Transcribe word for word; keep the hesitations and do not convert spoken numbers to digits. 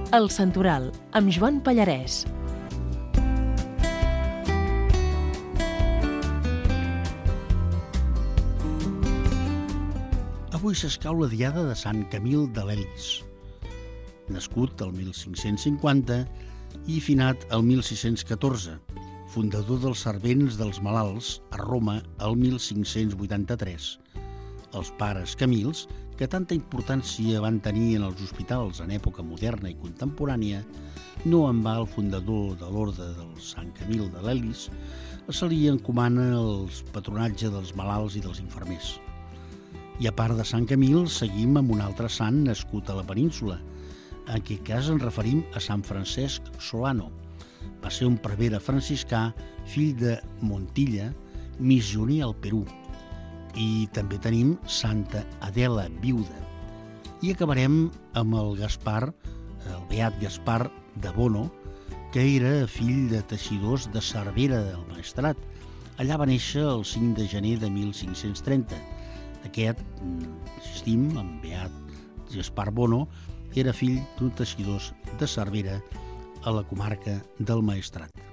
El Santoral, amb Joan Pallarès. Avui s'escau la diada de Sant Camil de l'Elis, nascut el mil cinc-cents cinquanta i finat el mil sis-cents catorze, fundador dels servents dels malalts a Roma el mil cinc-cents vuitanta-tres. Els pares Camils, que tanta importància van tenir en els hospitals en època moderna i contemporània, no en va el fundador de l'orde del Sant Camil de l'Elis, se li encomana el patronatge dels malalts i dels infermers. I a part de Sant Camil, seguim amb un altre sant nascut a la península. En aquest cas ens referim a Sant Francesc Solano. Va ser un prevere franciscà, fill de Montilla, missioner al Perú. I també tenim Santa Adela, viuda. I acabarem amb el Gaspar, el beat Gaspar de Bono, que era fill de teixidors de Cervera del Maestrat. Allà va néixer el cinc de gener de mil cinc-cents trenta. Aquest, insistim, en beat Gaspar Bono, era fill d'un teixidor de Cervera a la comarca del Maestrat.